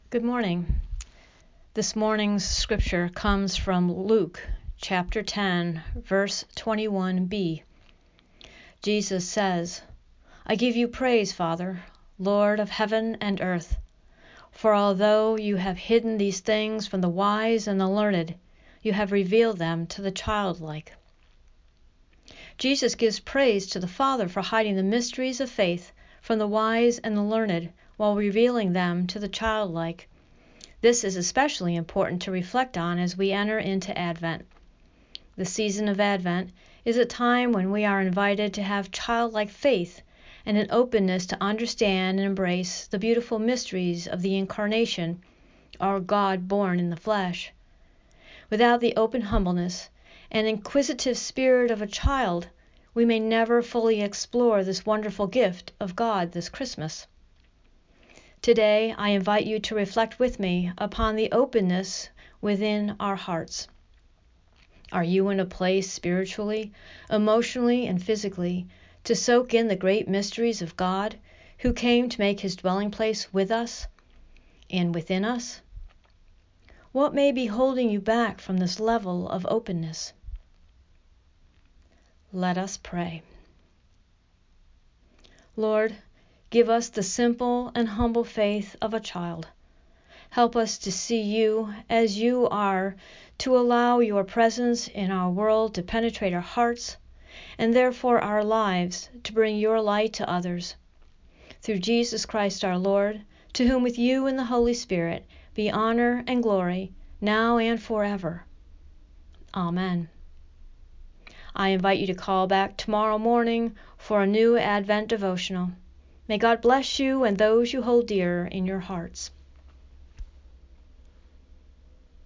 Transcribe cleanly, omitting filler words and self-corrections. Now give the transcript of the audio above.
Good morning. This morning's scripture comes from Luke chapter 10, verse 21b. Jesus says, "I give you praise, Father, Lord of heaven and earth, for although you have hidden these things from the wise and the learned, you have revealed them to the childlike." Jesus gives praise to the Father for hiding the mysteries of faith from the wise and the learned while revealing them to the childlike. This is especially important to reflect on as we enter into Advent. The season of Advent is a time when we are invited to have childlike faith and an openness to understand and embrace the beautiful mysteries of the Incarnation, our God born in the flesh. Without the open humbleness and inquisitive spirit of a child, we may never fully explore this wonderful gift of God this Christmas. Today, I invite you to reflect with me upon the openness within our hearts. Are you in a place spiritually, emotionally, and physically to soak in the great mysteries of God, who came to make his dwelling place with us and within us? What may be holding you back from this level of openness? Let us pray. Lord, give us the simple and humble faith of a child. Help us to see you as you are, to allow your presence in our world to penetrate our hearts, and therefore our lives to bring your light to others. Through Jesus Christ our Lord, to whom with you and the Holy Spirit be honor and glory, now and forever. Amen. I invite you to call back tomorrow morning for a new Advent devotional. May God bless you and those you hold dear in your hearts.